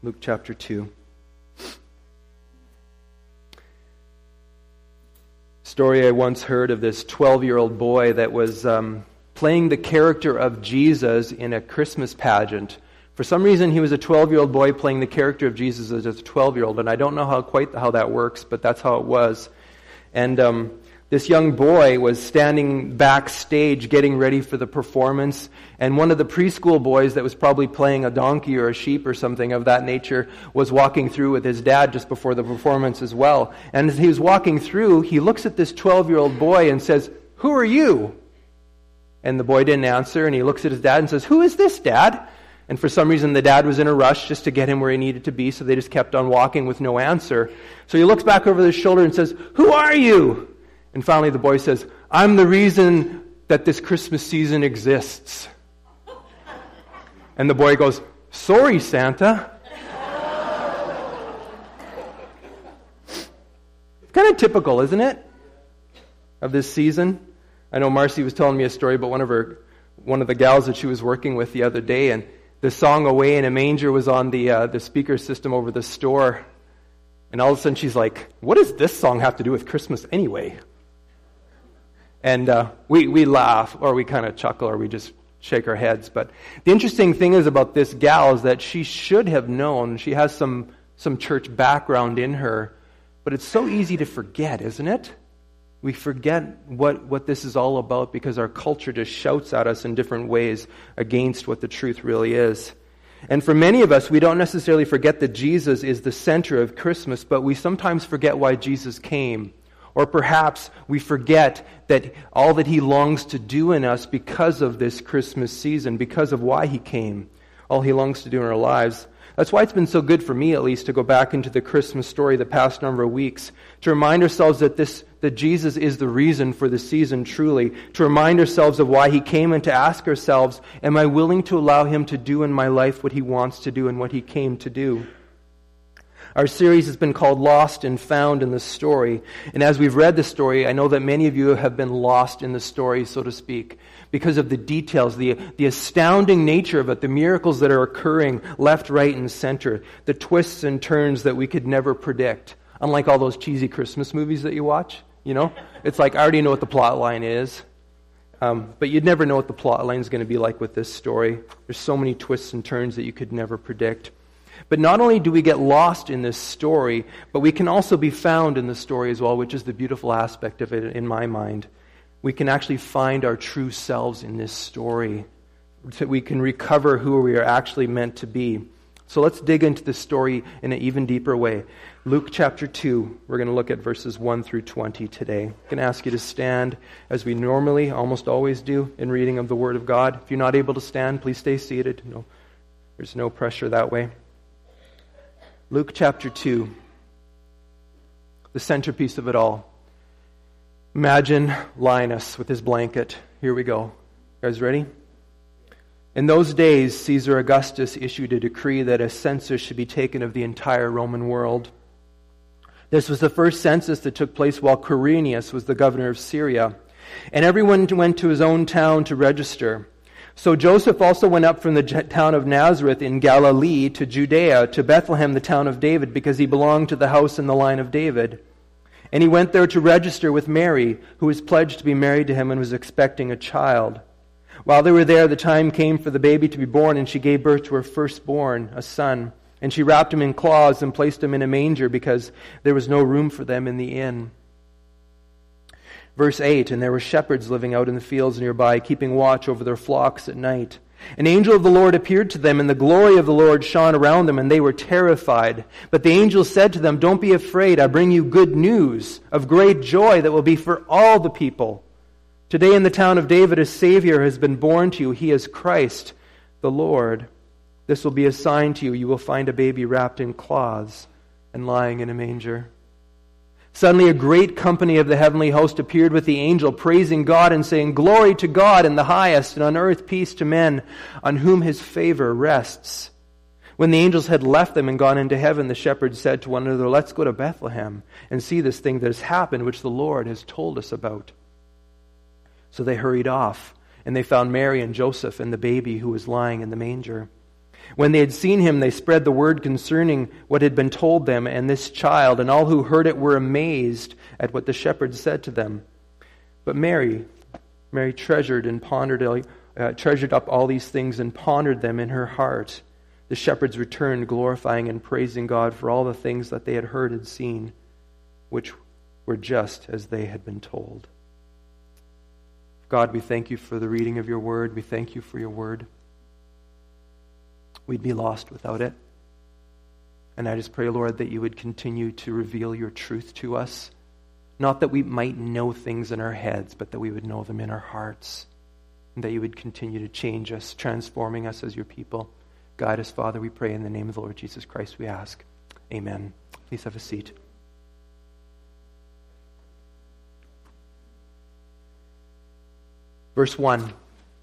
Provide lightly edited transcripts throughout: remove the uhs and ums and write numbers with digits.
Luke chapter 2. Story I once heard of this 12-year-old boy that was playing the character of Jesus in a Christmas pageant. For some reason, he was a 12-year-old boy playing the character of Jesus as a 12-year-old, and I don't know quite how that works, but that's how it was. And this young boy was standing backstage getting ready for the performance, and one of the preschool boys that was probably playing a donkey or a sheep or something of that nature was walking through with his dad just before the performance as well. And as he was walking through, he looks at this 12-year-old boy and says, "Who are you?" And the boy didn't answer, and he looks at his dad and says, "Who is this, Dad?" And for some reason, the dad was in a rush just to get him where he needed to be, so they just kept on walking with no answer. So he looks back over his shoulder and says, "Who are you?" And finally the boy says, "I'm the reason that this Christmas season exists." And the boy goes, "Sorry, Santa." It's kind of typical, isn't it, of this season? I know Marcy was telling me a story about one of the gals that she was working with the other day, and the song "Away in a Manger" was on the speaker system over the store. And all of a sudden she's like, "What does this song have to do with Christmas anyway?" And we laugh, or we kind of chuckle, or we just shake our heads. But the interesting thing is about this gal is that she should have known. She has some church background in her. But it's so easy to forget, isn't it? We forget what this is all about because our culture just shouts at us in different ways against what the truth really is. And for many of us, we don't necessarily forget that Jesus is the center of Christmas, but we sometimes forget why Jesus came. Or perhaps we forget that all that He longs to do in us because of this Christmas season, because of why He came, all He longs to do in our lives. That's why it's been so good for me, at least, to go back into the Christmas story the past number of weeks, to remind ourselves that Jesus is the reason for the season truly, to remind ourselves of why He came and to ask ourselves, am I willing to allow Him to do in my life what He wants to do and what He came to do? Our series has been called Lost and Found in the Story. And as we've read the story, I know that many of you have been lost in the story, so to speak, because of the details, the astounding nature of it, the miracles that are occurring left, right, and center, the twists and turns that we could never predict. Unlike all those cheesy Christmas movies that you watch, you know? It's like, I already know what the plot line is. But you'd never know what the plot line is going to be like with this story. There's so many twists and turns that you could never predict. But not only do we get lost in this story, but we can also be found in the story as well, which is the beautiful aspect of it in my mind. We can actually find our true selves in this story, so we can recover who we are actually meant to be. So let's dig into the story in an even deeper way. Luke chapter 2, we're going to look at verses 1 through 20 today. I'm going to ask you to stand as we normally, almost always do, in reading of the Word of God. If you're not able to stand, please stay seated. No, there's no pressure that way. Luke chapter 2, the centerpiece of it all. Imagine Linus with his blanket. Here we go. You guys ready? In those days, Caesar Augustus issued a decree that a census should be taken of the entire Roman world. This was the first census that took place while Quirinius was the governor of Syria, and everyone went to his own town to register. So Joseph also went up from the town of Nazareth in Galilee to Judea, to Bethlehem, the town of David, because he belonged to the house and the line of David. And he went there to register with Mary, who was pledged to be married to him and was expecting a child. While they were there, the time came for the baby to be born, and she gave birth to her firstborn, a son. And she wrapped him in cloths and placed him in a manger because there was no room for them in the inn. Verse 8, and there were shepherds living out in the fields nearby, keeping watch over their flocks at night. An angel of the Lord appeared to them, and the glory of the Lord shone around them, and they were terrified. But the angel said to them, "Don't be afraid. I bring you good news of great joy that will be for all the people. Today in the town of David a Savior has been born to you. He is Christ the Lord. This will be a sign to you. You will find a baby wrapped in cloths and lying in a manger." Suddenly a great company of the heavenly host appeared with the angel, praising God and saying, "Glory to God in the highest, and on earth peace to men on whom His favor rests." When the angels had left them and gone into heaven, the shepherds said to one another, "Let's go to Bethlehem and see this thing that has happened, which the Lord has told us about." So they hurried off, and they found Mary and Joseph and the baby who was lying in the manger. When they had seen him, they spread the word concerning what had been told them and this child, and all who heard it were amazed at what the shepherds said to them. But Mary treasured up all these things and pondered them in her heart. The shepherds returned, glorifying and praising God for all the things that they had heard and seen, which were just as they had been told. God, we thank you for the reading of your word. We thank you for your word. We'd be lost without it. And I just pray, Lord, that you would continue to reveal your truth to us. Not that we might know things in our heads, but that we would know them in our hearts. And that you would continue to change us, transforming us as your people. Guide us, Father, we pray in the name of the Lord Jesus Christ, we ask. Amen. Please have a seat. Verse 1.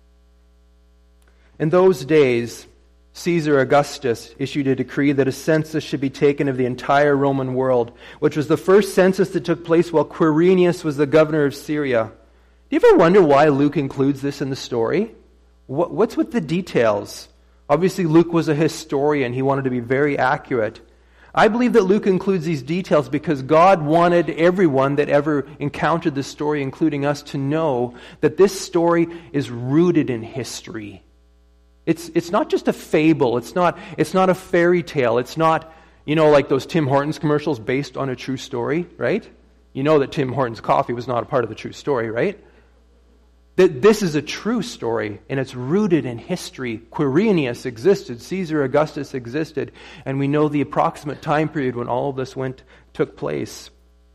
In those days, Caesar Augustus issued a decree that a census should be taken of the entire Roman world, which was the first census that took place while Quirinius was the governor of Syria. Do you ever wonder why Luke includes this in the story? What's with the details? Obviously, Luke was a historian. He wanted to be very accurate. I believe that Luke includes these details because God wanted everyone that ever encountered this story, including us, to know that this story is rooted in history. It's not just a fable. It's not a fairy tale. It's not, like those Tim Hortons commercials based on a true story, right? You know that Tim Hortons coffee was not a part of the true story, right? That this is a true story, and it's rooted in history. Quirinius existed, Caesar Augustus existed, and we know the approximate time period when all of this took place.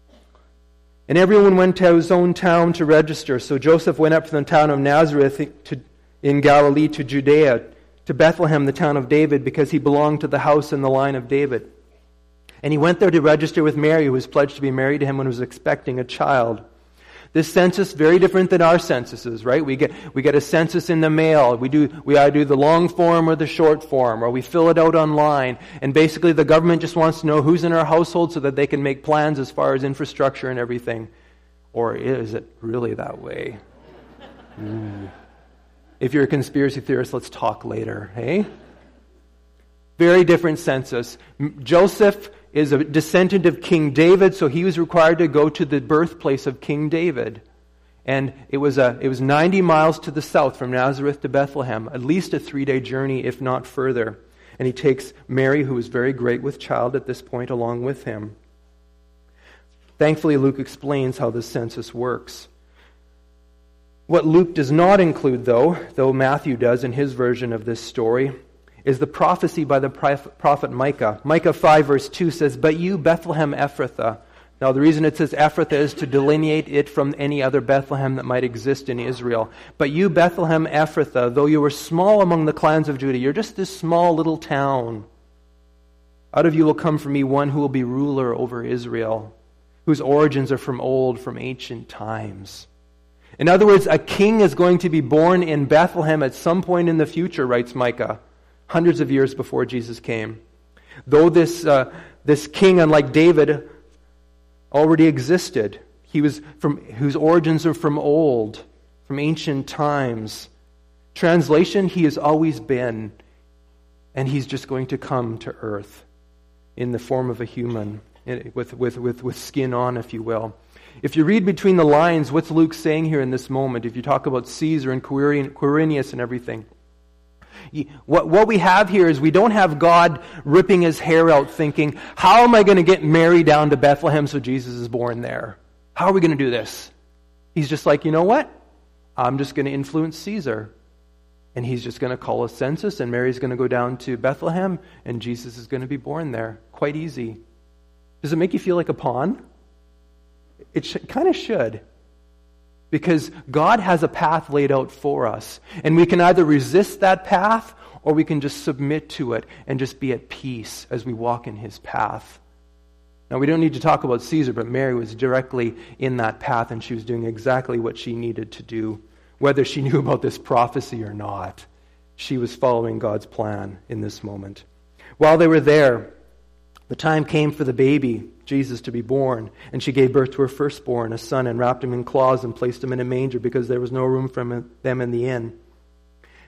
And everyone went to his own town to register. So Joseph went up from the town of Nazareth in Galilee to Judea, to Bethlehem, the town of David, because he belonged to the house and the line of David. And he went there to register with Mary, who was pledged to be married to him when he was expecting a child. This census, very different than our censuses, right? We get a census in the mail. We either do the long form or the short form, or we fill it out online. And basically the government just wants to know who's in our household so that they can make plans as far as infrastructure and everything. Or is it really that way? Ooh. If you're a conspiracy theorist, let's talk later, hey? Very different census. Joseph is a descendant of King David, so he was required to go to the birthplace of King David. And it was 90 miles to the south from Nazareth to Bethlehem, at least a 3-day journey, if not further. And he takes Mary, who is very great with child at this point, along with him. Thankfully, Luke explains how this census works. What Luke does not include, though Matthew does in his version of this story, is the prophecy by the prophet Micah. Micah 5 verse 2 says, "But you, Bethlehem Ephrathah." Now the reason it says Ephrathah is to delineate it from any other Bethlehem that might exist in Israel. "But you, Bethlehem Ephrathah, though you were small among the clans of Judah," you're just this small little town. "Out of you will come for me one who will be ruler over Israel, whose origins are from ancient times." In other words, a king is going to be born in Bethlehem at some point in the future, writes Micah, hundreds of years before Jesus came. Though this king, unlike David, already existed. Whose origins are from ancient times. Translation, he has always been, and he's just going to come to earth in the form of a human, with skin on, if you will. If you read between the lines, what's Luke saying here in this moment? If you talk about Caesar and Quirinius and everything, what we have here is we don't have God ripping his hair out thinking, how am I going to get Mary down to Bethlehem so Jesus is born there? How are we going to do this? He's just like, you know what? I'm just going to influence Caesar. And he's just going to call a census, and Mary's going to go down to Bethlehem, and Jesus is going to be born there. Quite easy. Does it make you feel like a pawn? It kind of should. Because God has a path laid out for us. And we can either resist that path, or we can just submit to it and just be at peace as we walk in his path. Now, we don't need to talk about Caesar, but Mary was directly in that path, and she was doing exactly what she needed to do. Whether she knew about this prophecy or not, she was following God's plan in this moment. While they were there, the time came for the baby, Jesus, to be born, and she gave birth to her firstborn, a son, and wrapped him in cloths and placed him in a manger because there was no room for them in the inn.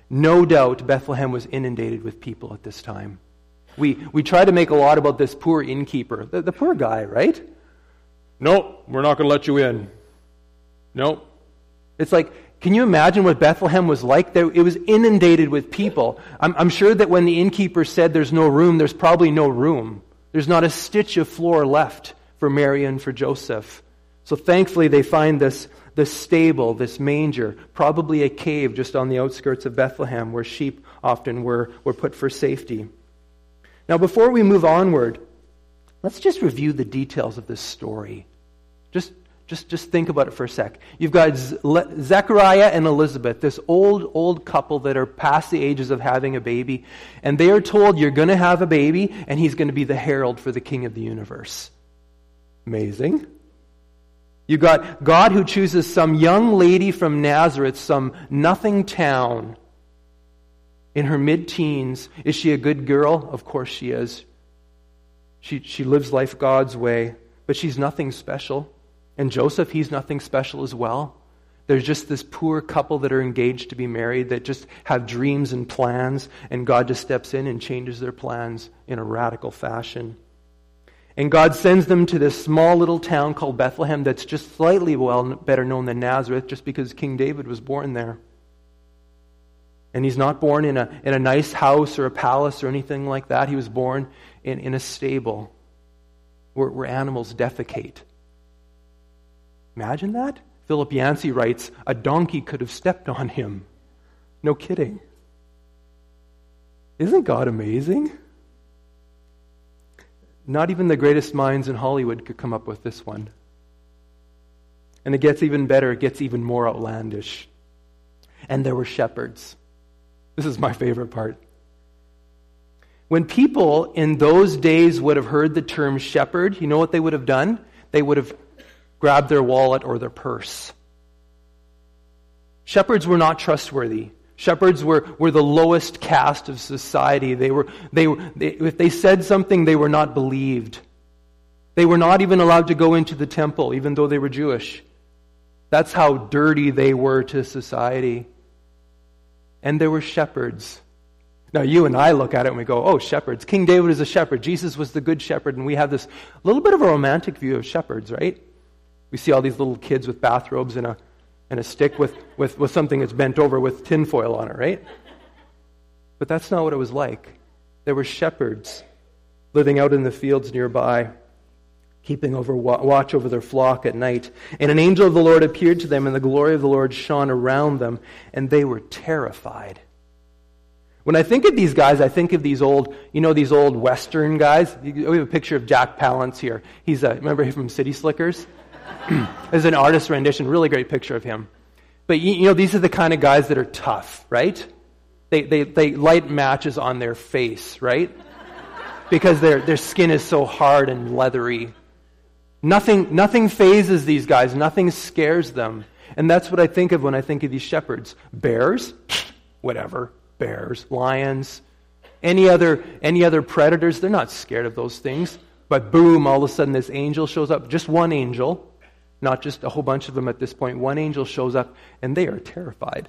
no doubt Bethlehem was inundated with people at this time. We try to make a lot about this poor innkeeper, the poor guy, right? No, we're not going to let you in. No. It's like, can you imagine what Bethlehem was like? It was inundated with people. I'm sure that when the innkeeper said there's no room, there's probably no room. There's not a stitch of floor left for Mary and for Joseph. So thankfully they find this stable, this manger, probably a cave just on the outskirts of Bethlehem where sheep often were put for safety. Now before we move onward, let's just review the details of this story. Just think about it for a sec. You've got Zechariah and Elizabeth, this old couple that are past the ages of having a baby, and they are told, you're going to have a baby, and he's going to be the herald for the King of the universe. Amazing. You've got God who chooses some young lady from Nazareth, some nothing town, in her mid-teens. Is she a good girl? Of course she is. She lives life God's way, but she's nothing special. And Joseph, he's nothing special as well. There's just this poor couple that are engaged to be married that just have dreams and plans, and God just steps in and changes their plans in a radical fashion. And God sends them to this small little town called Bethlehem that's just slightly better known than Nazareth, just because King David was born there. And he's not born in a nice house or a palace or anything like that. He was born in a stable where animals defecate. Imagine that? Philip Yancey writes, a donkey could have stepped on him. No kidding. Isn't God amazing? Not even the greatest minds in Hollywood could come up with this one. And it gets even better, it gets even more outlandish. And there were shepherds. This is my favorite part. When people in those days would have heard the term shepherd, you know what they would have done? They would have grabbed their wallet or their purse. Shepherds were not trustworthy. Shepherds were the lowest caste of society. If they said something, they were not believed. They were not even allowed to go into the temple, even though they were Jewish. That's how dirty they were to society. And there were shepherds. Now you and I look at it and we go, oh, shepherds. King David is a shepherd. Jesus was the good shepherd. And we have this little bit of a romantic view of shepherds, right? We see all these little kids with bathrobes and a stick with something that's bent over with tinfoil on it, right? But that's not what it was like. There were shepherds living out in the fields nearby, keeping watch over their flock at night. And an angel of the Lord appeared to them, and the glory of the Lord shone around them, and they were terrified. When I think of these guys, I think of these old Western guys. We have a picture of Jack Palance here. Remember him from City Slickers? As an artist rendition, really great picture of him. But these are the kind of guys that are tough, right? They light matches on their face, right? Because their skin is so hard and leathery. Nothing phases these guys. Nothing scares them. And that's what I think of when I think of these shepherds. Bears? Whatever. Bears. Lions. Any other predators? They're not scared of those things. But boom, all of a sudden this angel shows up. Just one angel. Not just a whole bunch of them at this point. One angel shows up, and they are terrified.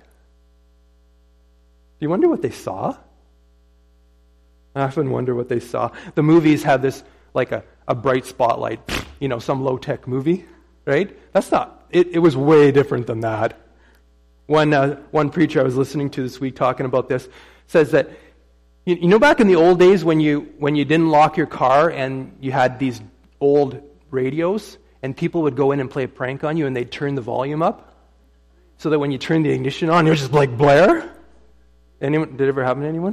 Do you wonder what they saw? I often wonder what they saw. The movies have this, like a bright spotlight, some low-tech movie, right? That's not, it was way different than that. One preacher I was listening to this week talking about this says that, back in the old days when you didn't lock your car and you had these old radios, and people would go in and play a prank on you, and they'd turn the volume up so that when you turn the ignition on, it was just like blare. Anyone? Did it ever happen to anyone?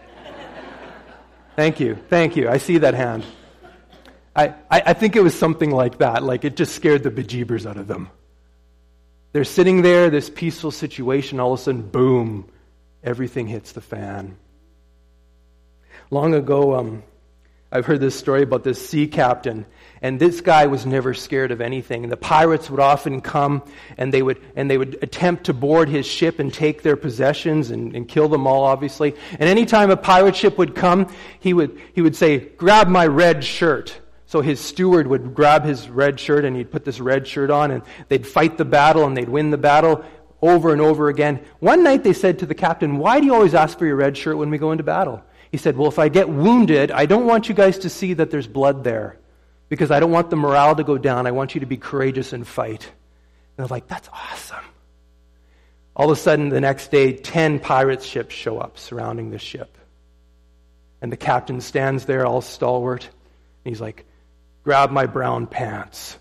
Thank you. I see that hand. I think it was something like that. Like it just scared the bejeebers out of them. They're sitting there, this peaceful situation, all of a sudden, boom, everything hits the fan. Long ago, I've heard this story about this sea captain, and this guy was never scared of anything. And the pirates would often come, and they would attempt to board his ship and take their possessions and kill them all, obviously. And anytime a pirate ship would come, he would say, "Grab my red shirt." So his steward would grab his red shirt, and he'd put this red shirt on, and they'd fight the battle, and they'd win the battle. over and over again. One night they said to the captain, "Why do you always ask for your red shirt when we go into battle?" He said, "Well, if I get wounded, I don't want you guys to see that there's blood there, because I don't want the morale to go down. I want you to be courageous and fight." And they're like, "That's awesome." All of a sudden, the next day, 10 pirate ships show up surrounding the ship. And the captain stands there all stalwart, and he's like, "Grab my brown pants."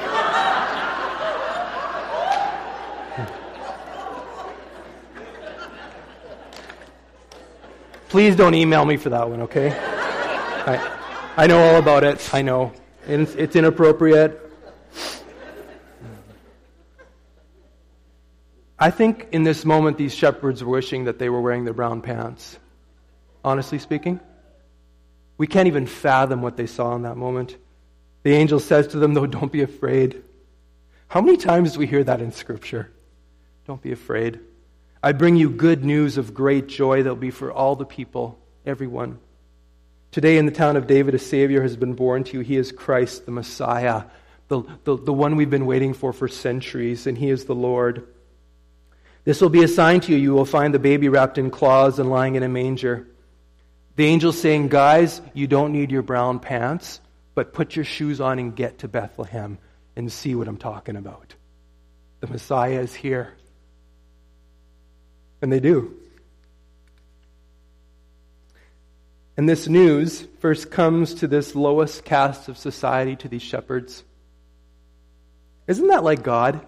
Please don't email me for that one, okay? I know all about it. I know. It's inappropriate. I think in this moment these shepherds were wishing that they were wearing their brown pants. Honestly speaking. We can't even fathom what they saw in that moment. The angel says to them, though, "Don't be afraid." How many times do we hear that in Scripture? Don't be afraid. I bring you good news of great joy that will be for all the people, everyone. Today in the town of David, a Savior has been born to you. He is Christ, the Messiah, the one we've been waiting for centuries, and He is the Lord. This will be a sign to you. You will find the baby wrapped in cloths and lying in a manger. The angel's saying, guys, you don't need your brown pants, but put your shoes on and get to Bethlehem and see what I'm talking about. The Messiah is here. And they do. And this news first comes to this lowest caste of society, to these shepherds. Isn't that like God?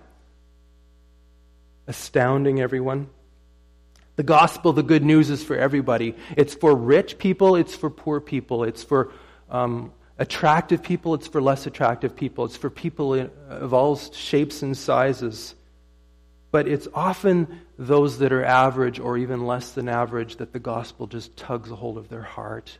Astounding everyone. The gospel, the good news, is for everybody. It's for rich people, it's for poor people, it's for attractive people, it's for less attractive people, it's for people of all shapes and sizes. But it's often those that are average or even less than average that the gospel just tugs a hold of their heart.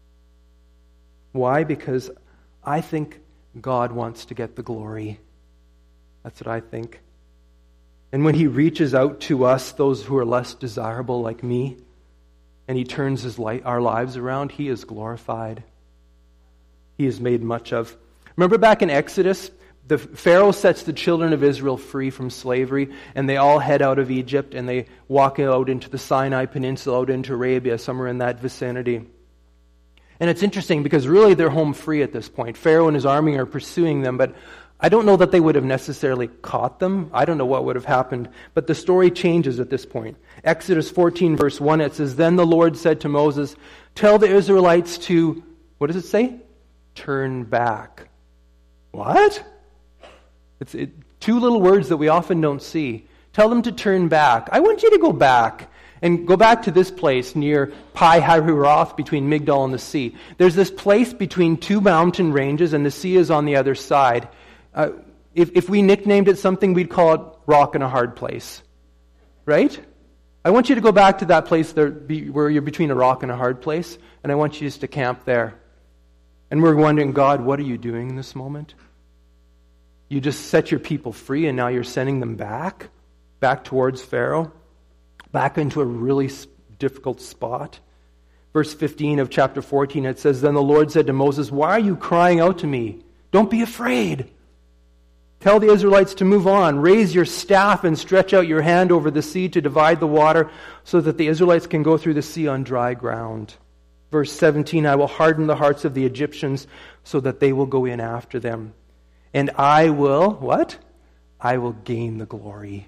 Why? Because I think God wants to get the glory. That's what I think. And when He reaches out to us, those who are less desirable like me, and He turns our lives around, He is glorified. He is made much of. Remember back in Exodus, the Pharaoh sets the children of Israel free from slavery, and they all head out of Egypt, and they walk out into the Sinai Peninsula, out into Arabia, somewhere in that vicinity. And it's interesting because really they're home free at this point. Pharaoh and his army are pursuing them, but I don't know that they would have necessarily caught them. I don't know what would have happened, but the story changes at this point. Exodus 14 verse 1, it says, "Then the Lord said to Moses, tell the Israelites to," what does it say? "Turn back." What? It's two little words that we often don't see. Tell them to turn back. I want you to go back. And go back to this place near Pi-Hahiroth between Migdol and the sea. There's this place between two mountain ranges, and the sea is on the other side. If we nicknamed it something, we'd call it Rock and a Hard Place. Right? I want you to go back to that place where you're between a rock and a hard place, and I want you just to camp there. And we're wondering, God, what are you doing in this moment? You just set your people free, and now you're sending them back towards Pharaoh, back into a really difficult spot. Verse 15 of chapter 14, it says, "Then the Lord said to Moses, why are you crying out to me? Don't be afraid. Tell the Israelites to move on. Raise your staff and stretch out your hand over the sea to divide the water so that the Israelites can go through the sea on dry ground." Verse 17, "I will harden the hearts of the Egyptians so that they will go in after them. And I will," what? "I will gain the glory.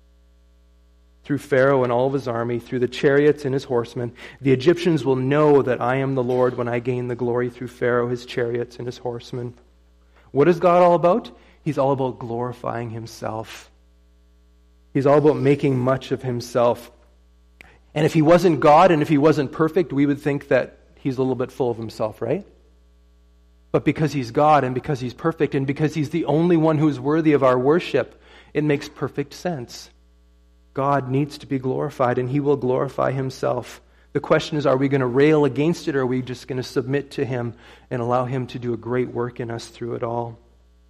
Through Pharaoh and all of his army, through the chariots and his horsemen, the Egyptians will know that I am the Lord when I gain the glory through Pharaoh, his chariots, and his horsemen." What is God all about? He's all about glorifying Himself. He's all about making much of Himself. And if He wasn't God and if He wasn't perfect, we would think that He's a little bit full of Himself, right? But because He's God and because He's perfect and because He's the only one who is worthy of our worship, it makes perfect sense. God needs to be glorified, and He will glorify Himself. The question is, are we going to rail against it, or are we just going to submit to Him and allow Him to do a great work in us through it all?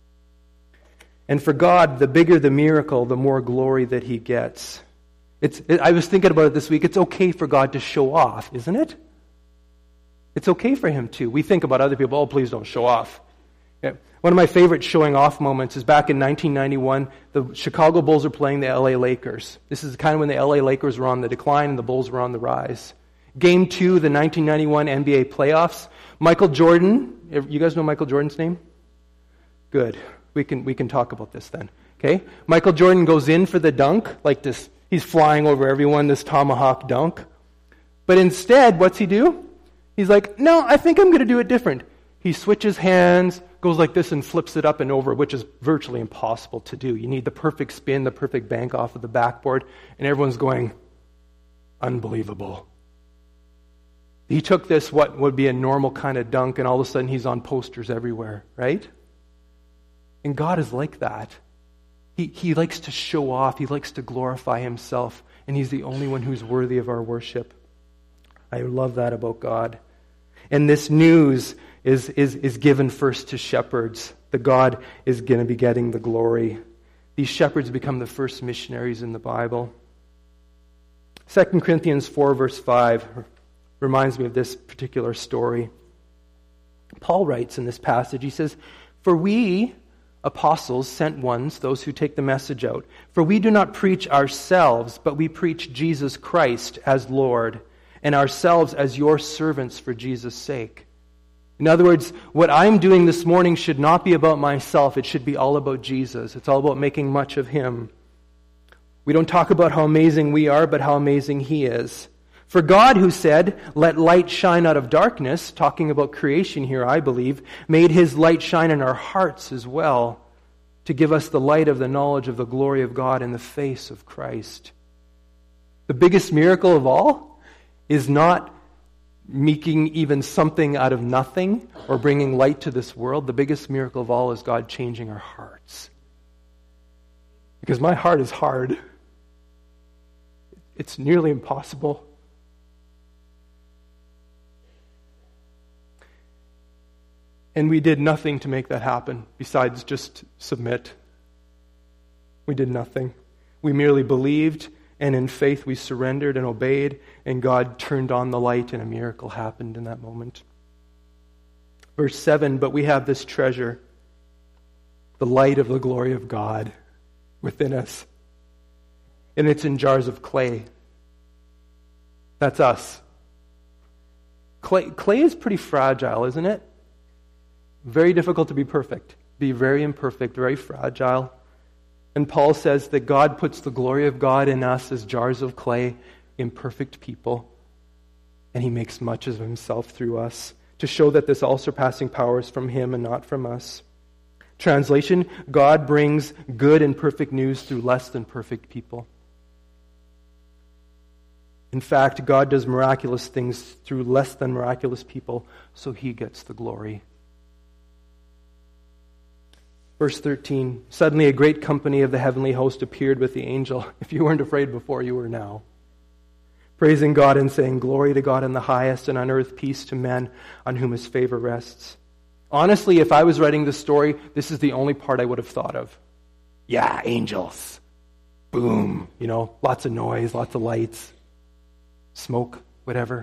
And for God, the bigger the miracle, the more glory that He gets. I was thinking about it this week. It's okay for God to show off, isn't it? It's okay for Him to. We think about other people, oh, please don't show off. Yeah. One of my favorite showing off moments is back in 1991, the Chicago Bulls are playing the LA Lakers. This is kind of when the LA Lakers were on the decline and the Bulls were on the rise. Game 2, the 1991 NBA playoffs. Michael Jordan, you guys know Michael Jordan's name? Good. We can talk about this then. Okay? Michael Jordan goes in for the dunk, like this. He's flying over everyone, this tomahawk dunk. But instead, what's he do? He's like, no, I think I'm going to do it different. He switches hands, goes like this and flips it up and over, which is virtually impossible to do. You need the perfect spin, the perfect bank off of the backboard, and everyone's going, unbelievable. He took this, what would be a normal kind of dunk, and all of a sudden he's on posters everywhere, right? And God is like that. He likes to show off. He likes to glorify himself, and he's the only one who's worthy of our worship. I love that about God. And this news is given first to shepherds. The God is going to be getting the glory. These shepherds become the first missionaries in the Bible. 2 Corinthians 4 verse 5 reminds me of this particular story. Paul writes in this passage, he says, "For we, apostles, sent ones, those who take the message out, for we do not preach ourselves, but we preach Jesus Christ as Lord, and ourselves as your servants for Jesus' sake." In other words, what I'm doing this morning should not be about myself. It should be all about Jesus. It's all about making much of him. We don't talk about how amazing we are, but how amazing he is. For God, who said, "Let light shine out of darkness," talking about creation here, I believe, made his light shine in our hearts as well, to give us the light of the knowledge of the glory of God in the face of Christ. The biggest miracle of all is not making even something out of nothing or bringing light to this world. The biggest miracle of all is God changing our hearts. Because my heart is hard. It's nearly impossible. And we did nothing to make that happen besides just submit. We did nothing. We merely believed, and in faith we surrendered and obeyed, and God turned on the light, and a miracle happened in that moment. Verse 7, "But we have this treasure, the light of the glory of God within us, and it's in jars of clay." That's us. Clay is pretty fragile, isn't it? Very difficult to be perfect. Be very imperfect, very fragile. And Paul says that God puts the glory of God in us as jars of clay, imperfect people. And he makes much of himself through us to show that this all-surpassing power is from him and not from us. Translation, God brings good and perfect news through less than perfect people. In fact, God does miraculous things through less than miraculous people, so he gets the glory. Verse 13, "Suddenly a great company of the heavenly host appeared with the angel." If you weren't afraid before, you are now. "Praising God and saying, 'Glory to God in the highest, and on earth peace to men on whom his favor rests.'" Honestly, if I was writing this story, this is the only part I would have thought of. Yeah, angels. Boom. Lots of noise, lots of lights, smoke, whatever.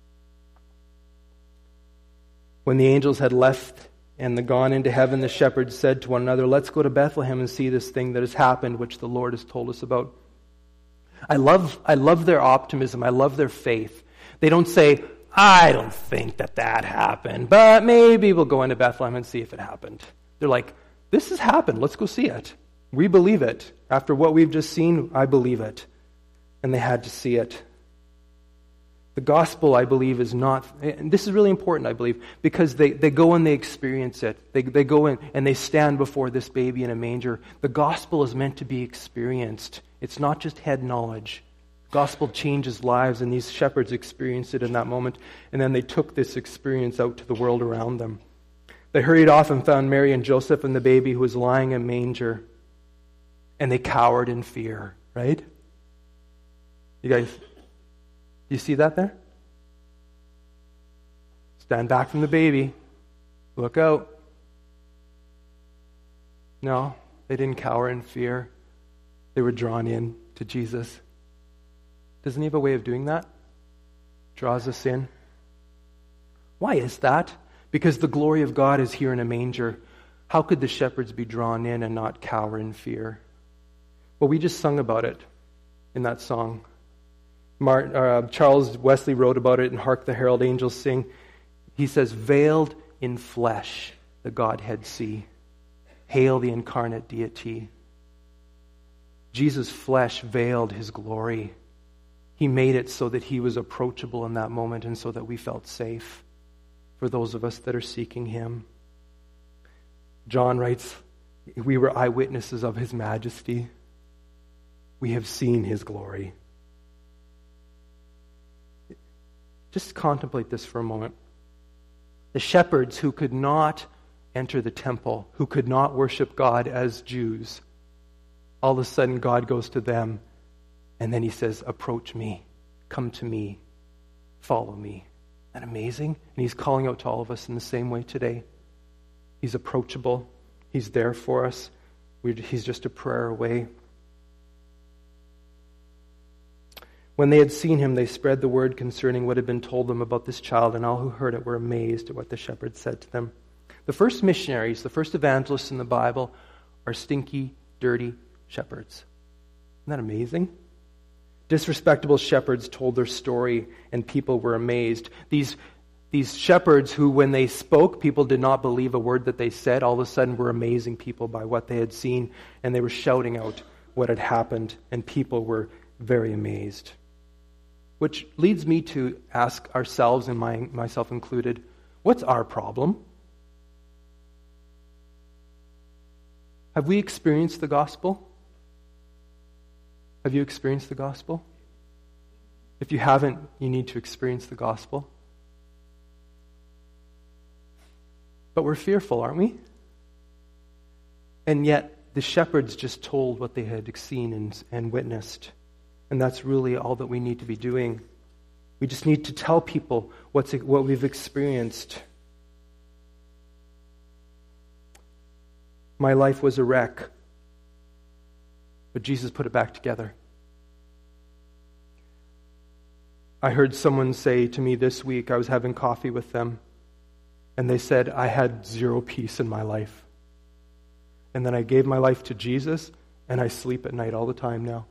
When the angels had left and gone into heaven, the shepherds said to one another, "Let's go to Bethlehem and see this thing that has happened, which the Lord has told us about." I love their optimism. I love their faith. They don't say, "I don't think that happened, but maybe we'll go into Bethlehem and see if it happened." They're like, "This has happened. Let's go see it. We believe it. After what we've just seen, I believe it." And they had to see it. The gospel, I believe, is not, and this is really important, I believe, because they go and they experience it. They go in and they stand before this baby in a manger. The gospel is meant to be experienced. It's not just head knowledge. The gospel changes lives, and these shepherds experienced it in that moment, and then they took this experience out to the world around them. They hurried off and found Mary and Joseph and the baby who was lying in a manger, and they cowered in fear, right? You guys, you see that there? Stand back from the baby. Look out. No, they didn't cower in fear. They were drawn in to Jesus. Doesn't he have a way of doing that? Draws us in. Why is that? Because the glory of God is here in a manger. How could the shepherds be drawn in and not cower in fear? Well, we just sung about it in that song. Charles Wesley wrote about it in Hark the Herald Angels Sing. He says, veiled in flesh, the Godhead see. Hail the incarnate deity. Jesus' flesh veiled his glory. He made it so that he was approachable in that moment and so that we felt safe for those of us that are seeking him. John writes, we were eyewitnesses of his majesty. We have seen his glory. Just contemplate this for a moment. The shepherds who could not enter the temple, who could not worship God as Jews, all of a sudden God goes to them and then he says, approach me, come to me, follow me. Isn't that amazing? And he's calling out to all of us in the same way today. He's approachable. He's there for us. He's just a prayer away. When they had seen him, they spread the word concerning what had been told them about this child, and all who heard it were amazed at what the shepherds said to them. The first missionaries, the first evangelists in the Bible are stinky, dirty shepherds. Isn't that amazing? Disrespectable shepherds told their story, and people were amazed. These shepherds who, when they spoke, people did not believe a word that they said, all of a sudden were amazing people by what they had seen, and they were shouting out what had happened, and people were very amazed. Which leads me to ask ourselves, and myself included, what's our problem? Have we experienced the gospel? Have you experienced the gospel? If you haven't, you need to experience the gospel. But we're fearful, aren't we? And yet, the shepherds just told what they had seen and witnessed. And that's really all that we need to be doing. We just need to tell people what we've experienced. My life was a wreck, but Jesus put it back together. I heard someone say to me this week, I was having coffee with them, and they said, I had zero peace in my life. And then I gave my life to Jesus, and I sleep at night all the time now.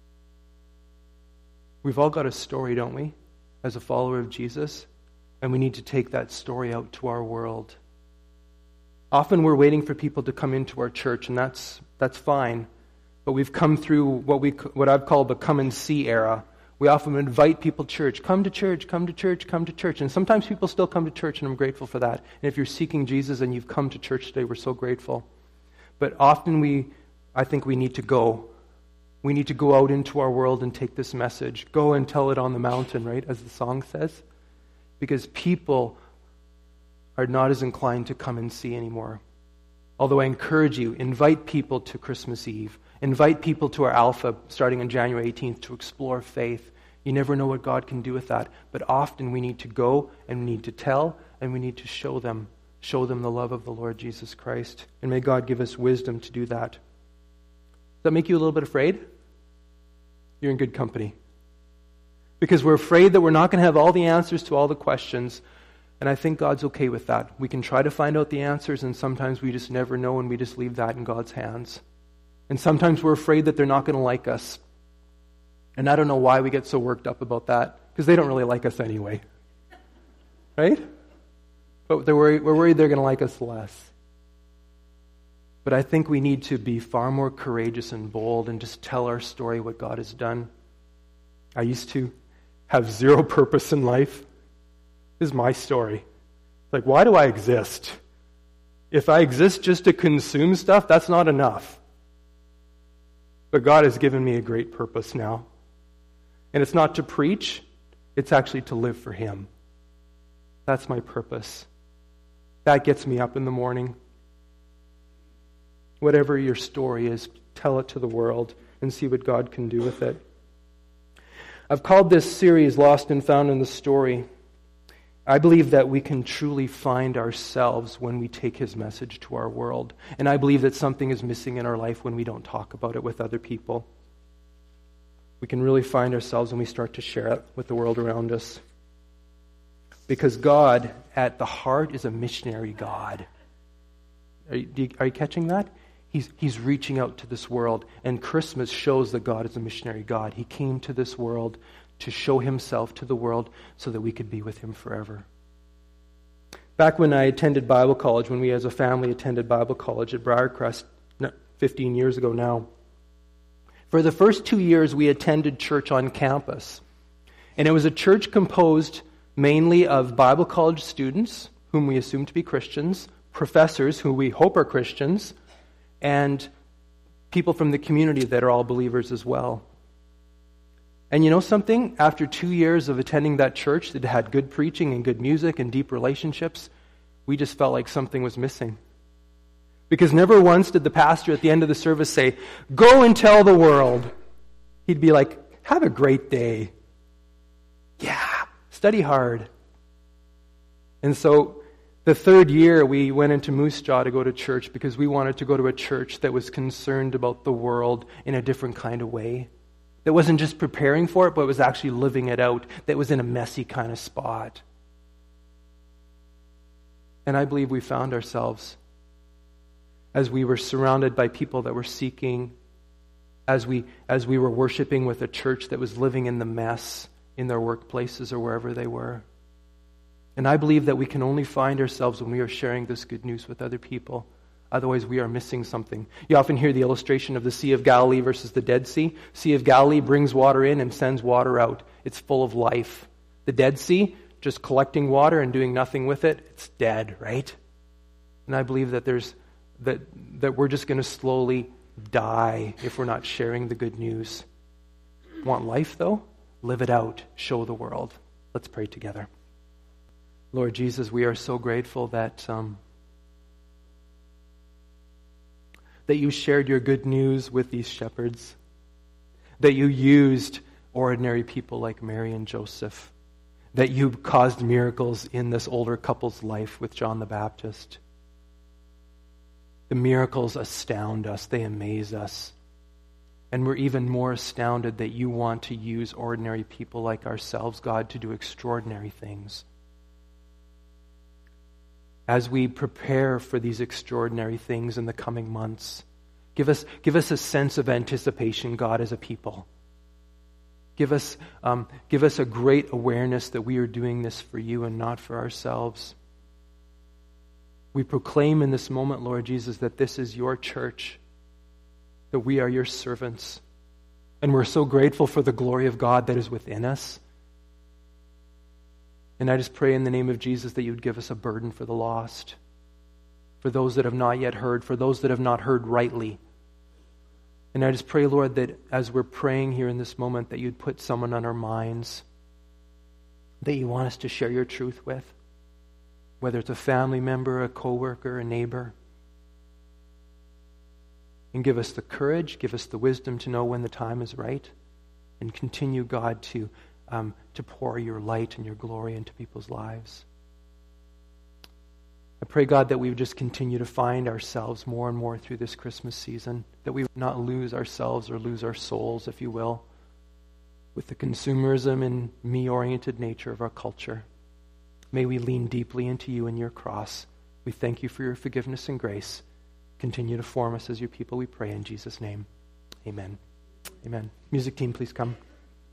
We've all got a story, don't we, as a follower of Jesus? And we need to take that story out to our world. Often we're waiting for people to come into our church, and that's fine. But we've come through what I've called the come and see era. We often invite people to church. Come to church, come to church, come to church. And sometimes people still come to church, and I'm grateful for that. And if you're seeking Jesus and you've come to church today, we're so grateful. But often I think we need to go. We need to go out into our world and take this message. Go and tell it on the mountain, right, as the song says. Because people are not as inclined to come and see anymore. Although I encourage you, invite people to Christmas Eve. Invite people to our Alpha starting on January 18th to explore faith. You never know what God can do with that. But often we need to go and we need to tell and we need to show them the love of the Lord Jesus Christ. And may God give us wisdom to do that. Does that make you a little bit afraid? You're in good company. Because we're afraid that we're not going to have all the answers to all the questions. And I think God's okay with that. We can try to find out the answers, and sometimes we just never know, and we just leave that in God's hands. And sometimes we're afraid that they're not going to like us. And I don't know why we get so worked up about that, because they don't really like us anyway. Right? But we're worried they're going to like us less. But I think we need to be far more courageous and bold and just tell our story, what God has done. I used to have zero purpose in life. This is my story. Like, why do I exist? If I exist just to consume stuff, that's not enough. But God has given me a great purpose now. And it's not to preach, it's actually to live for Him. That's my purpose. That gets me up in the morning. Whatever your story is, tell it to the world and see what God can do with it. I've called this series Lost and Found in the Story. I believe that we can truly find ourselves when we take His message to our world. And I believe that something is missing in our life when we don't talk about it with other people. We can really find ourselves when we start to share it with the world around us. Because God, at the heart, is a missionary God. Are you catching that? He's reaching out to this world, and Christmas shows that God is a missionary God. He came to this world to show himself to the world so that we could be with him forever. Back when I attended Bible college, when we as a family attended Bible college at Briarcrest 15 years ago now, for the first 2 years we attended church on campus. And it was a church composed mainly of Bible college students, whom we assume to be Christians, professors who we hope are Christians, and people from the community that are all believers as well. And you know something? After 2 years of attending that church that had good preaching and good music and deep relationships, we just felt like something was missing. Because never once did the pastor at the end of the service say, "Go and tell the world." He'd be like, "Have a great day. Yeah, study hard." And so the third year we went into Moose Jaw to go to church because we wanted to go to a church that was concerned about the world in a different kind of way. That wasn't just preparing for it, but was actually living it out. That was in a messy kind of spot. And I believe we found ourselves as we were surrounded by people that were seeking, as we were worshiping with a church that was living in the mess in their workplaces or wherever they were. And I believe that we can only find ourselves when we are sharing this good news with other people. Otherwise, we are missing something. You often hear the illustration of the Sea of Galilee versus the Dead Sea. Sea of Galilee brings water in and sends water out. It's full of life. The Dead Sea, just collecting water and doing nothing with it, it's dead, right? And I believe that that we're just going to slowly die if we're not sharing the good news. Want life, though? Live it out. Show the world. Let's pray together. Lord Jesus, we are so grateful that you shared your good news with these shepherds, that you used ordinary people like Mary and Joseph, that you caused miracles in this older couple's life with John the Baptist. The miracles astound us, they amaze us. And we're even more astounded that you want to use ordinary people like ourselves, God, to do extraordinary things. As we prepare for these extraordinary things in the coming months, give us a sense of anticipation, God, as a people. Give us a great awareness that we are doing this for you and not for ourselves. We proclaim in this moment, Lord Jesus, that this is your church, that we are your servants, and we're so grateful for the glory of God that is within us. And I just pray in the name of Jesus that you would give us a burden for the lost, for those that have not yet heard, for those that have not heard rightly. And I just pray, Lord, that as we're praying here in this moment, that you'd put someone on our minds that you want us to share your truth with, whether it's a family member, a coworker, a neighbor. And give us the courage, give us the wisdom to know when the time is right, and continue, God, to pour your light and your glory into people's lives. I pray, God, that we would just continue to find ourselves more and more through this Christmas season, that we would not lose ourselves or lose our souls, if you will, with the consumerism and me-oriented nature of our culture. May we lean deeply into you and your cross. We thank you for your forgiveness and grace. Continue to form us as your people, we pray in Jesus' name. Amen. Amen. Music team, please come.